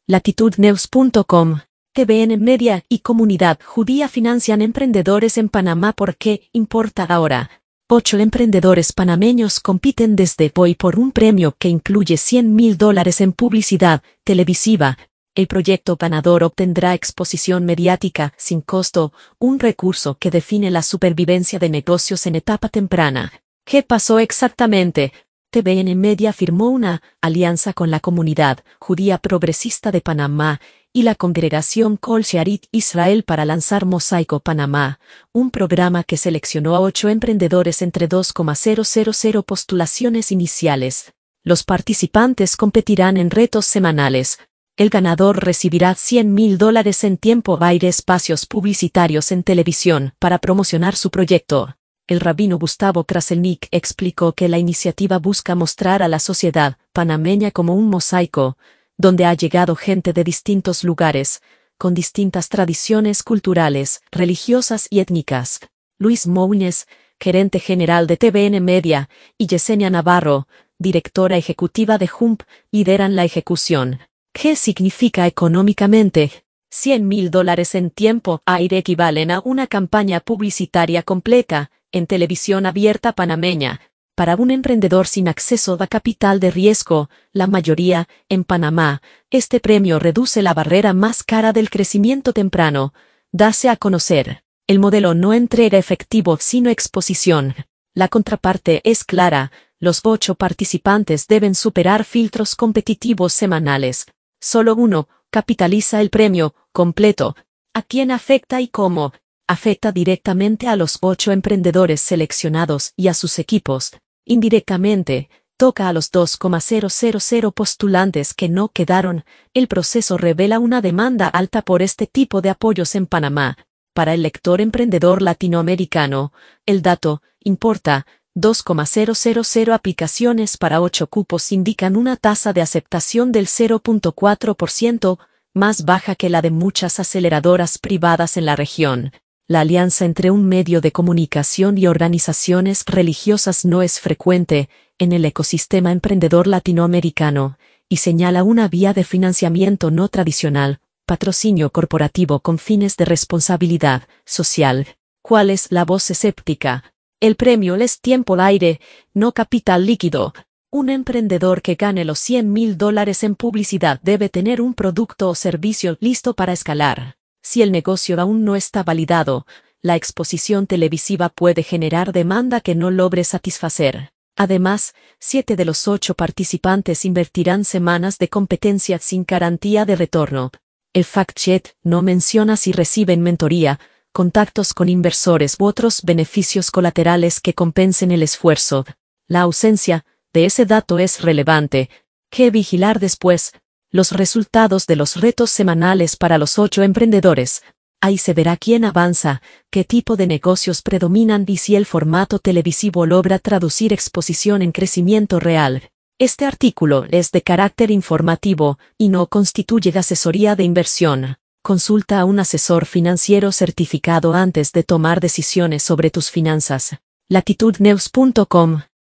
LatitudeNews.com, TVN Media y Comunidad Judía financian emprendedores en Panamá. ¿Por qué importa ahora? 8 emprendedores panameños compiten desde hoy por un premio que incluye $100,000 en publicidad televisiva. El proyecto ganador obtendrá exposición mediática sin costo, un recurso que define la supervivencia de negocios en etapa temprana. ¿Qué pasó exactamente? TVN Media firmó una alianza con la Comunidad Judía Progresista de Panamá y la Congregación Kol Shearit Israel para lanzar Mosaico Panamá, un programa que seleccionó a 8 emprendedores entre 2,000 postulaciones iniciales. Los participantes competirán en retos semanales. El ganador recibirá $100,000 en tiempo aire, espacios publicitarios en televisión para promocionar su proyecto. El rabino Gustavo Kraselnik explicó que la iniciativa busca mostrar a la sociedad panameña como un mosaico, donde ha llegado gente de distintos lugares, con distintas tradiciones culturales, religiosas y étnicas. Luis Moines, gerente general de TVN Media, y Yesenia Navarro, directora ejecutiva de JUMP, lideran la ejecución. ¿Qué significa económicamente? $100,000 en tiempo aire equivalen a una campaña publicitaria completa en televisión abierta panameña. Para un emprendedor sin acceso a capital de riesgo, la mayoría, en Panamá, este premio reduce la barrera más cara del crecimiento temprano. Darse a conocer. El modelo no entrega efectivo sino exposición. La contraparte es clara, los 8 participantes deben superar filtros competitivos semanales. Solo uno capitaliza el premio completo. ¿A quién afecta y cómo? Afecta directamente a los 8 emprendedores seleccionados y a sus equipos. Indirectamente, toca a los 2,000 postulantes que no quedaron. El proceso revela una demanda alta por este tipo de apoyos en Panamá. Para el lector emprendedor latinoamericano, el dato importa. 2,000 aplicaciones para 8 cupos indican una tasa de aceptación del 0,4%, más baja que la de muchas aceleradoras privadas en la región. La alianza entre un medio de comunicación y organizaciones religiosas no es frecuente en el ecosistema emprendedor latinoamericano, y señala una vía de financiamiento no tradicional, patrocinio corporativo con fines de responsabilidad social. ¿Cuál es la voz escéptica? El premio es tiempo aire, no capital líquido. Un emprendedor que gane los $100,000 en publicidad debe tener un producto o servicio listo para escalar. Si el negocio aún no está validado, la exposición televisiva puede generar demanda que no logre satisfacer. Además, 7 de los 8 participantes invertirán semanas de competencia sin garantía de retorno. El fact-check no menciona si reciben mentoría, contactos con inversores u otros beneficios colaterales que compensen el esfuerzo. La ausencia de ese dato es relevante. ¿Qué vigilar después? Los resultados de los retos semanales para los 8 emprendedores. Ahí se verá quién avanza, qué tipo de negocios predominan y si el formato televisivo logra traducir exposición en crecimiento real. Este artículo es de carácter informativo y no constituye asesoría de inversión. Consulta a un asesor financiero certificado antes de tomar decisiones sobre tus finanzas. LatitudeNews.com